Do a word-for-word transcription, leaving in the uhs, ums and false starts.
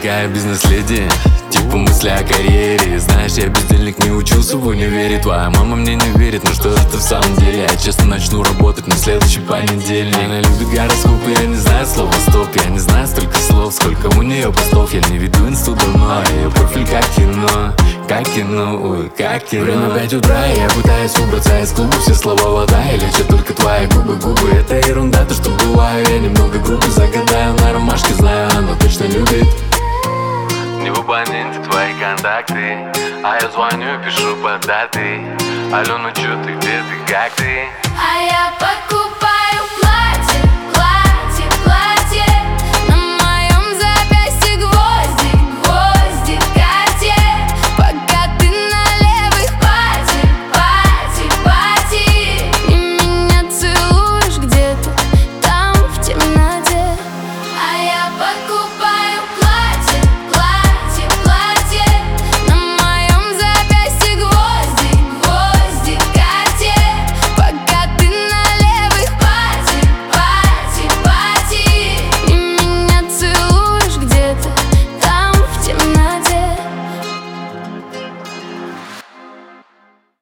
такая бизнес-леди, типа мысли о карьере. Знаешь, я бездельник, не учился в универе. Твоя мама мне не верит, но что это в самом деле? Я честно начну работать на следующий понедельник. Она любит гороскопы, я не знаю слова стоп. Я не знаю столько слов, сколько у нее постов. Я не веду инсту давно, а ее профиль как кино. Как кино, ой, как кино. Время пять утра, и я пытаюсь убраться из клуба. Все слова вода, и лечат только твои губы, губы. Это ерунда, то что бываю, я немного грубо. Загадаю на ромашке, знаю, она точно любит. Не в абоненте твои контакты, а я звоню и пишу под даты. Алло, ну чё ты, где ты, как ты? А я покупаю